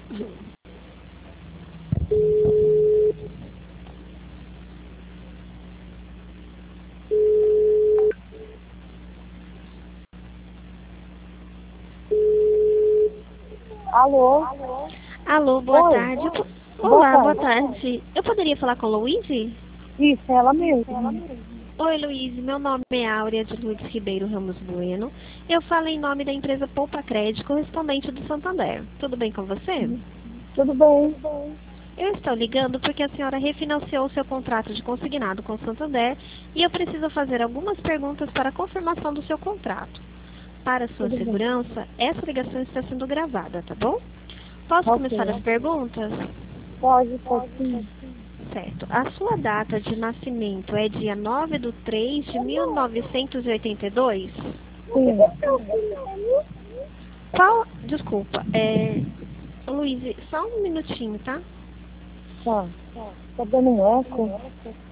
Alô? Alô, boa Oi. tarde. Boa Olá, boa tarde. tarde. Eu poderia falar com a Luíse? Isso, ela mesmo. Oi, Luíse. Meu nome é Áurea de Lourdes Ribeiro Ramos Bueno. Eu falo em nome da empresa Poupa Crédito, correspondente do Santander. Tudo bem com você? Tudo bem? Eu estou ligando porque a senhora refinanciou o seu contrato de consignado com o Santander e eu preciso fazer algumas perguntas para a confirmação do seu contrato. Para sua Tudo bem. segurança, essa ligação está sendo gravada, tá bom? Posso começar as Ok. perguntas? Pode sim. Certo. A sua data de nascimento é dia 9/3/1982? Sim. Qual... Desculpa, Luíse, só um minutinho, tá? Tá. Tá dando um eco?